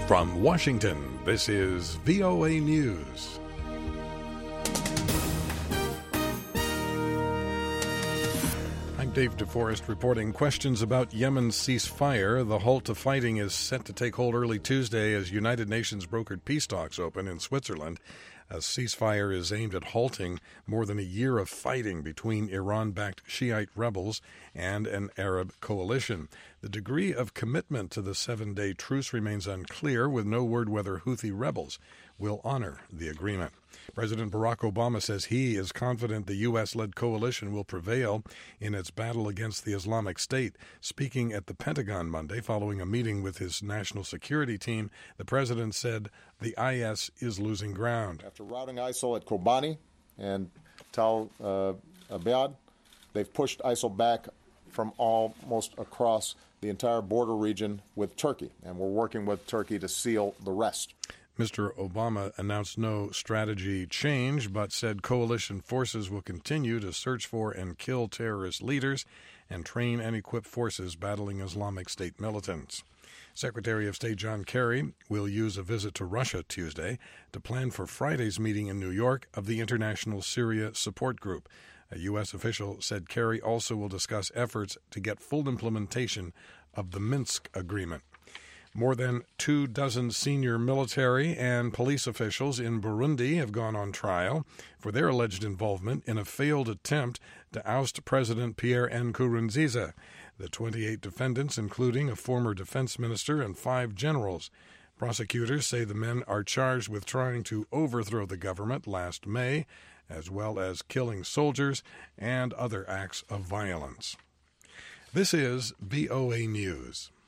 From Washington, this is VOA News. I'm Dave DeForest reporting questions about Yemen's ceasefire. The halt to fighting is set to take hold early Tuesday as United Nations brokered peace talks open in Switzerland. A ceasefire is aimed at halting more than a year of fighting between Iran-backed Shiite rebels and an Arab coalition. The degree of commitment to the 7-day truce remains unclear, with no word whether Houthi rebels will honor the agreement. President Barack Obama says he is confident the U.S.-led coalition will prevail in its battle against the Islamic State. Speaking at the Pentagon Monday following a meeting with his national security team, the president said the IS is losing ground. After routing ISIL at Kobani and Tal Abyad, they've pushed ISIL back from almost across the entire border region with Turkey, and we're working with Turkey to seal the rest. Mr. Obama announced no strategy change, but said coalition forces will continue to search for and kill terrorist leaders and train and equip forces battling Islamic State militants. Secretary of State John Kerry will use a visit to Russia Tuesday to plan for Friday's meeting in New York of the International Syria Support Group. A U.S. official said Kerry also will discuss efforts to get full implementation of the Minsk agreement. More than 24 senior military and police officials in Burundi have gone on trial for their alleged involvement in a failed attempt to oust President Pierre Nkurunziza. The 28 defendants, including a former defense minister and 5 generals. Prosecutors say the men are charged with trying to overthrow the government last May, as well as killing soldiers and other acts of violence. This is VOA News.